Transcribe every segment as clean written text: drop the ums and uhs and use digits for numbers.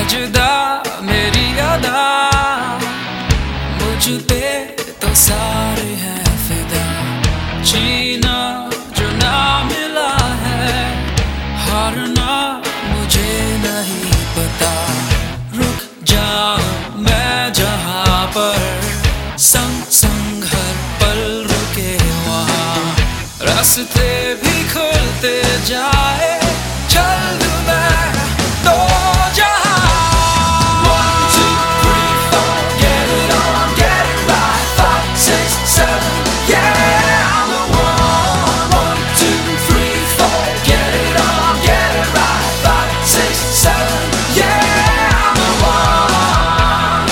जुदा मेरी अदा, मुझ पे तो सारे हैं फिदा। जीना जो ना मिला है, हारना मुझे नहीं पता। रुक जाऊं मैं जहाँ पर, संग संग हर पल रुके वहाँ। रास्ते भी खुलते जाए, चल दूं मैं तो जहाँ। 1, 2, 3, 4, get it on, get it right. 5, 6, 7, yeah, I'm the one. 1, 2, 3, 4, get it on, get it right. 5, 6, 7, yeah, I'm the one.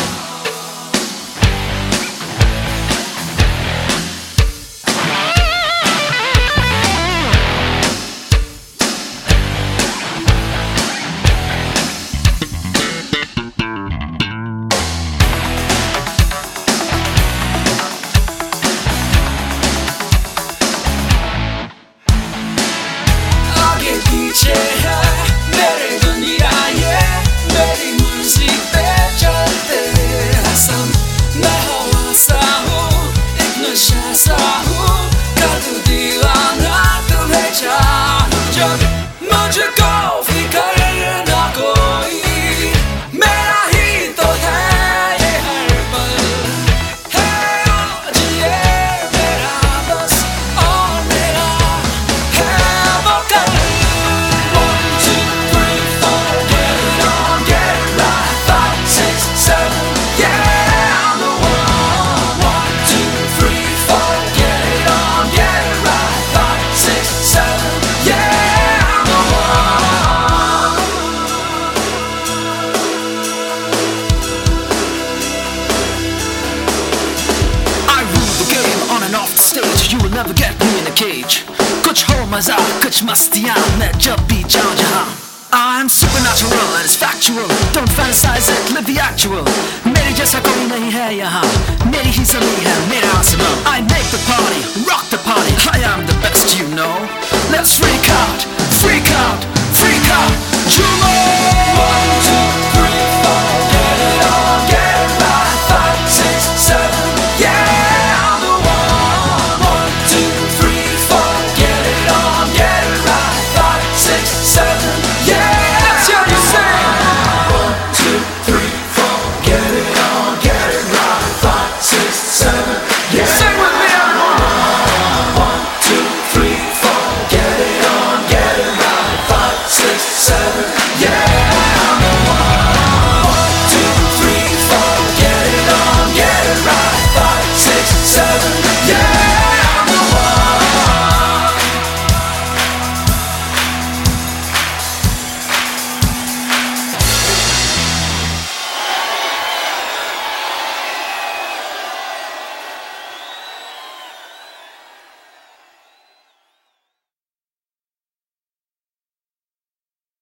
आगे पीछे है मेरे दुनिया, ये मेरी मर्जी पे चलते हैं सब। मैं हवा सा हूँ, एक नशा सा हूँ, कर दूं दीवाना तुम्हें चाहूं जब। मुझको फिक्र ना कोई, मेरा ही तो है ये हर पल। है आज ये मेरा बस, और मेरा है वो कल। 1, 2, 3, 4, get it on, get it right. 5, 6, 7, yeah, I'm the one. 1, 2, 3, 4, get it on, get it right. 5, 6, 7, yeah, I'm the one. I rule the game on and off the stage. You will never get me in a cage. कुछ हो मजा कुछ मस्तियाँ मैं जब भी जाऊँ जहाँ। I'm supernatural and it's factual. Don't fantasize it, live the actual. मेरे जैसा कोई नहीं है यहाँ, मेरी ही ज़मीन है मेरा आसमां। I make the party, rock the party. I am the best, you know. Let's freak out, freak out.